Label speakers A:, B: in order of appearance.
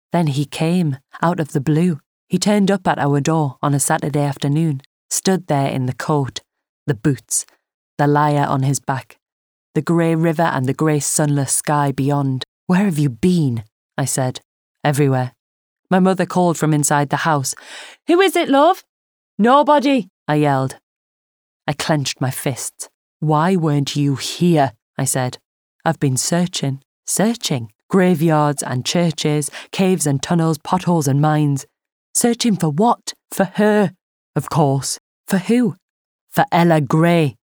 A: Then he came, out of the blue. He turned up at our door on a Saturday afternoon, stood there in the coat, the boots, the lyre on his back, the grey river and the grey sunless sky beyond. "Where have you been?" I said. "Everywhere." My mother called from inside the house. "Who is it, love?" "Nobody," I yelled. I clenched my fists. "Why weren't you here?" I said. "I've been searching. Graveyards and churches, caves and tunnels, potholes and mines. Searching for what? For her, of course. For who? For Ella Gray.